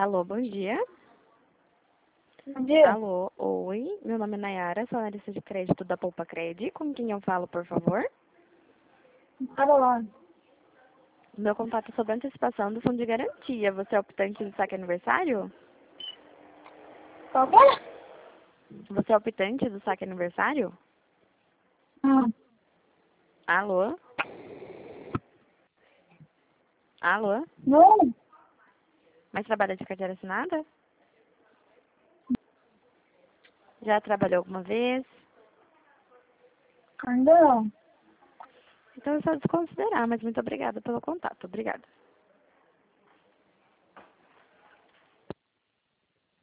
Alô, bom dia. Bom dia. Alô, oi. Meu nome é Nayara, sou analista de crédito da Poupa Cred. Com quem eu falo, por favor? Caroline. Meu contato é sobre a antecipação do fundo de garantia. Você é optante do saque aniversário? Qual que é? Você é optante do saque aniversário? Hum. Alô? Alô? Não. Mas trabalha de carteira assinada? Já trabalhou alguma vez? Ainda não. Então é só desconsiderar, mas muito obrigada pelo contato. Obrigada.